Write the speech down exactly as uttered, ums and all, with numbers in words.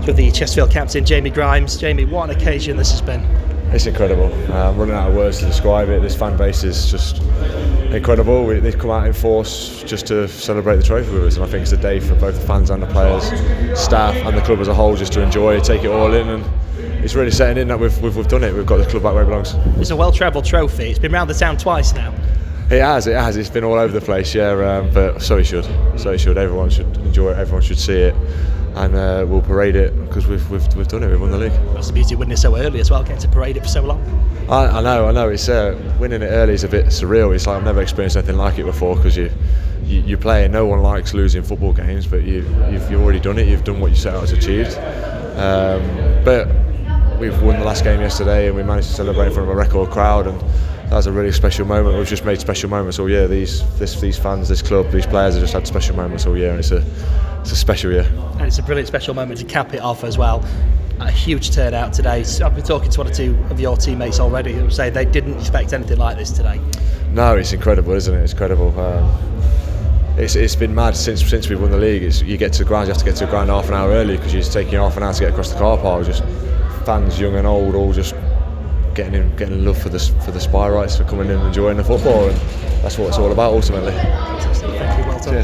with the Chesterfield captain, Jamie Grimes. Jamie, what an occasion this has been. It's incredible. Uh, I'm running out of words to describe it. This fan base is just incredible. We, they've come out in force just to celebrate the trophy with us, and I think it's a day for both the fans and the players, staff and the club as a whole just to enjoy it, take it all in, and it's really setting in that we've, we've, we've done it. We've got the club back where it belongs. It's a well-travelled trophy. It's been round the town twice now. It has, it has. It's been all over the place, yeah, um, but so it should. So it should. Everyone should enjoy it, everyone should see it, and uh, we'll parade it because we've, we've, we've done it, we've won the league. That's the beauty of winning it so early as well, getting to parade it for so long. I, I know, I know. It's uh, winning it early is a bit surreal. It's like I've never experienced anything like it before because you, you, you play and no one likes losing football games, but you, you've, you've already done it, you've done what you set out to achieve. Um, but we've won the last game yesterday and we managed to celebrate in front of a record crowd, and that was a really special moment. We've just made special moments all year. These this, these fans, this club, these players have just had special moments all year, and it's a it's a special year. And it's a brilliant special moment to cap it off as well. A huge turnout today. So I've been talking to one or two of your teammates already who say they didn't expect anything like this today. No, it's incredible, isn't it? It's incredible. Um, it's it's been mad since since we've won the league. It's, you get to the ground, you have to get to the ground half an hour early because you're taking half an hour to get across the car park. Just fans, young and old, all just getting in, getting in love for the for the Spy Rights, for coming in and enjoying the football, and that's what it's all about ultimately.